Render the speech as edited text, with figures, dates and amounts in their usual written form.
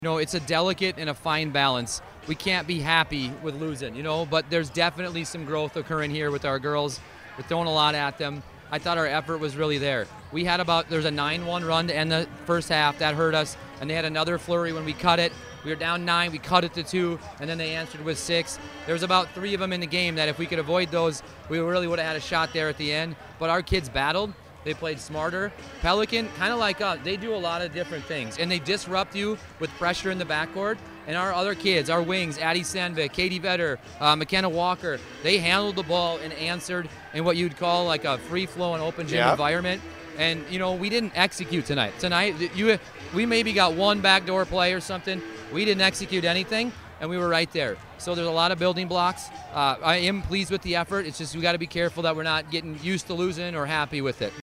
It's a delicate and a fine balance. We can't be happy with losing, but there's definitely some growth occurring here with our girls. We're throwing a lot at them. I thought our effort was really there. There's a 9-1 run to end the first half. That hurt us. And they had another flurry when we cut it. We were down 9, we cut it to 2, and then they answered with 6. There was about 3 of them in the game that if we could avoid those, we really would have had a shot there at the end. But our kids battled. They played smarter. Pelican, kind of like us, they do a lot of different things, and they disrupt you with pressure in the backcourt. And our other kids, our wings, Addie Sandvik, Katie Vetter, McKenna Walker, they handled the ball and answered in what you'd call like a free-flowing open gym environment. And, we didn't execute tonight. We maybe got one backdoor play or something. We didn't execute anything, and we were right there. So there's a lot of building blocks. I am pleased with the effort. It's just we got to be careful that we're not getting used to losing or happy with it.